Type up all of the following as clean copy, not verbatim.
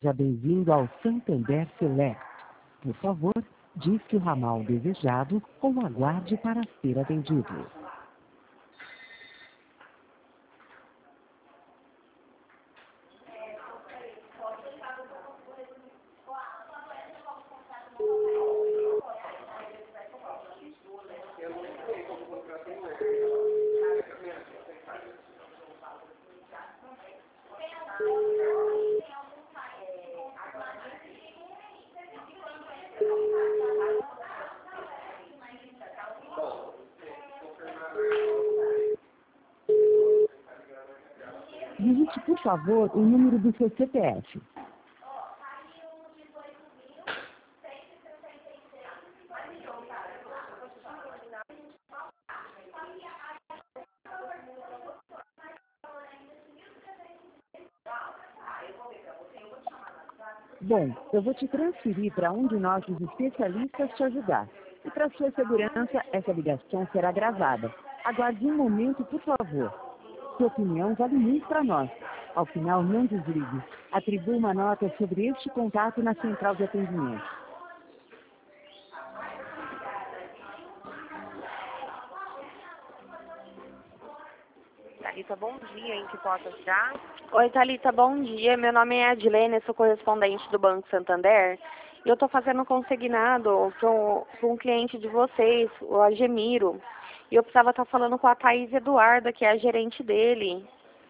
Seja bem-vindo ao Santander Select. Por favor, disque o ramal desejado ou aguarde para ser atendido. Digite, por favor, o número do seu CPF. Bom, eu vou te transferir para um de nossos especialistas te ajudar. E para sua segurança, essa ligação será gravada. Aguarde um momento, por favor. Sua opinião vale muito para nós. Ao final, não desligue. Atribua uma nota sobre este contato na central de atendimento. Thalita, bom dia, em que posso ajudar? Oi, Thalita, bom dia. Meu nome é Adilene, sou correspondente do Banco Santander. E eu estou fazendo um consignado para um cliente de vocês, o Agemiro. E eu precisava estar falando com a Thaís Eduarda, que é a gerente dele.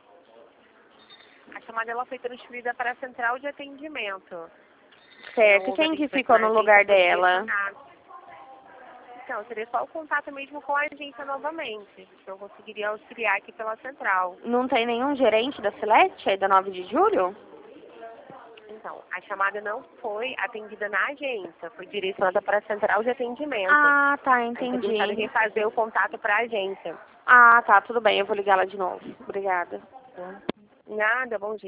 A chamada ela foi transferida para a central de atendimento. Certo. Então, E quem que foi ficou na no lugar agência, foi dela? direcionado. Então, seria só o contato mesmo com a agência novamente. Eu conseguiria auxiliar aqui pela central. Não tem nenhum gerente da Celeste aí da 9 de julho? Então, a chamada não foi atendida na agência, foi direcionada para a central de atendimento. Ah, tá, Aí você gostaria de entendi. refazer o contato para a agência. Ah, tá, tudo bem, eu vou ligar lá de novo. Obrigada. Nada, bom dia.